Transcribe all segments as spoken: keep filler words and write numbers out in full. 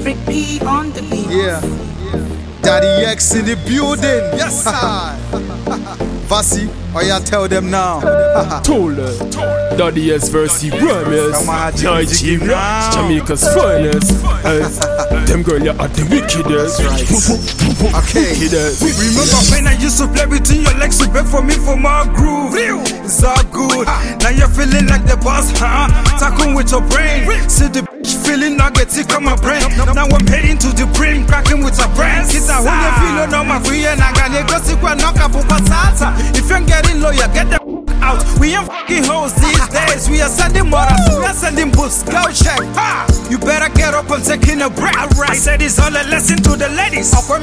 Rick P on the beat. Yeah. Daddy X in the building. Yes, sir. Vasi, oh yeah, tell them now. Tola, Daddy S versus Ramirez, Nigeria, Jamaica's finest. Uh, them girl you are the wickedest. Okay. Wickedest. Remember when I used to play between your legs to beg for me for my groove? It's all good. Now you're feeling like the boss, huh? Tackle with your brain. See the bitch feeling nuggety come my brain. Now I'm heading to the brim, cracking with a brain. Kita when you feel no my free and I got a gossip when knock up salsa. If you're getting low, you get the out. We ain't fucking hoes these days. We are sending mothers, we are sending books. Go check. Ha! You better get up and taking a break. Right. I said it's all a lesson to the ladies. After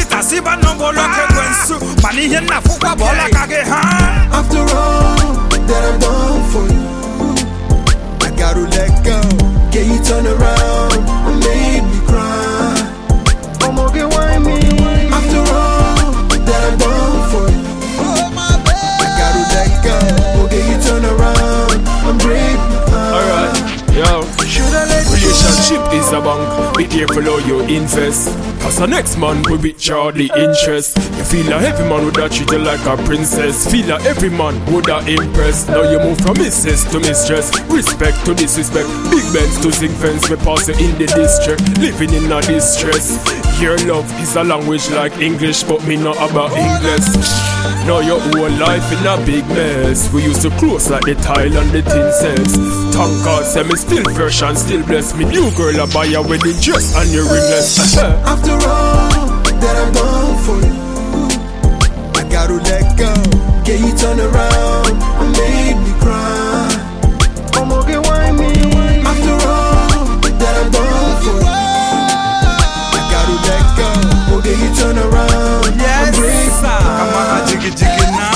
all that I've done for you, I gotta let go. yeah, you turn around and made me cry. Oh, Morgan, why me? After all that I've done for you, Oh, my bad. I gotta let go. okay, you turn around and break my heart. Alright, yo. Relationship is a bank, be careful how you invest. Cause the next man will be Charlie interest. You feel like every man would have treat you like a princess. Feel like every man would have impressed. Now you move from missus to mistress. Respect to disrespect. Big Benz to sing fence. We pass you in the district. Living in a distress. Your love is a language like English, but me not about English. Now your whole life in a big mess. We used to close like the tile and the tin sets. Thank God, say me still fresh and still blessed. Me new girl a buy a wedding dress and you ringless. After all that I've done for you, I gotta let go. yeah, you turn around and made me cry. Oh, Morgan, why me? After all that I've done for you, I gotta let go. okay, you turn around and break my Come on, jiggy jiggy now.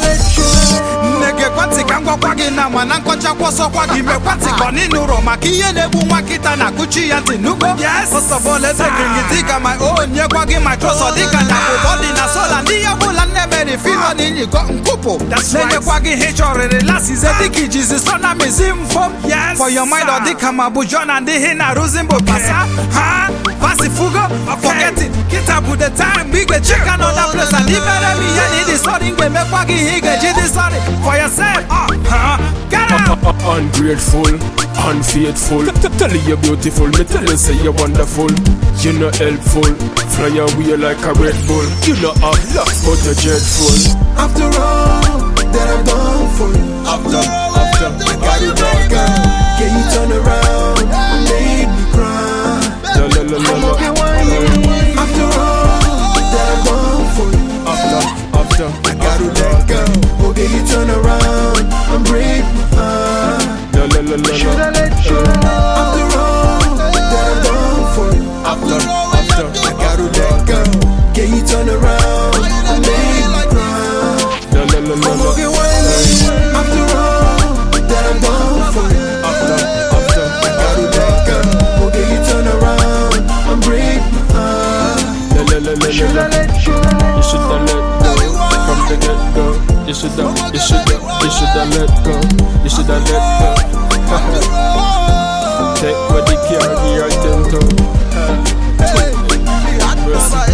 Nigga, kwati kangwa kwagi na manankocha kwaso kwagi me kwati koni nuro makiye nebu mwakita na kuchi ya tinugo. Yes. First of all, let's take it my own. Ye kwagi my trust odika na kubodi na sola ndiye bula nemeri filo nini go nkupo. That's right. Nene kwagi hichore relasi zediki Jesus sona mizim fom. Yes. For your mind odika mabujona ndihi na ruzimbo pasa. Ha? Vasi fugo? Forget it. Kitabu the time. Big the chicken on that place and leave it me and it is sorry. We make kwagi hige jidi sorry. For yourself, uh, huh? Get out! Ungrateful, unfaithful. Tell you you're beautiful, me tell you say you're wonderful. You're not helpful, fly away like a Red Bull. You know I'm lost, but you're dreadful. After all that I've done for you, After all, after, I gotta let go. yeah, you turn around and made me cry. La la la la la. After all that I've done for you, After, after, I gotta let go. okay, you turn around and break my heart. la la la la la. After all that I've done for you, After, after, I gotta let go. yeah, you turn around and make me cry. la la la la la. Okay, why me? After all that I've done for you, After, after, I gotta let go. okay, you turn around and break my heart. la la la la la. You shoulda let go from the get go. You shoulda, you shoulda, you shoulda let go. You shoulda let go. Take what the car here, ten to. Hey,